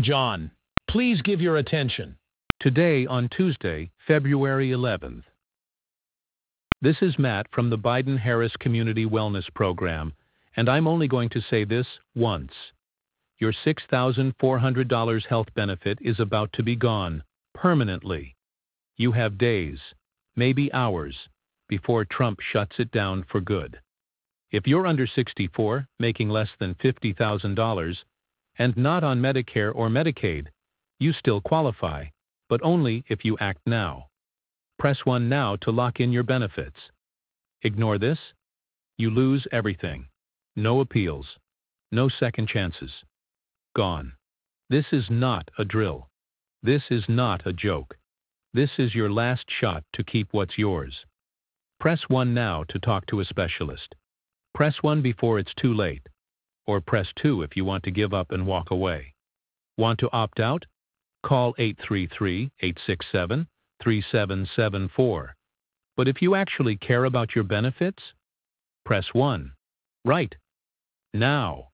John. Please give your attention. Today on Tuesday, February 11th. This is Matt from the Biden-Harris Community Wellness Program, and I'm only going to say this once. Your $6,400 health benefit is about to be gone, permanently. You have days, maybe hours, before Trump shuts it down for good. If you're under 64, making less than $50,000, and not on Medicare or Medicaid, you still qualify, but only if you act now. Press 1 now to lock in your benefits. Ignore this, you lose everything. No appeals. No second chances. Gone. This is not a drill. This is not a joke. This is your last shot to keep what's yours. Press 1 now to talk to a specialist. Press 1 before it's too late. Or press 2 if you want to give up and walk away. Want to opt out? Call 833-867-3774. But if you actually care about your benefits, press 1. Right. Now.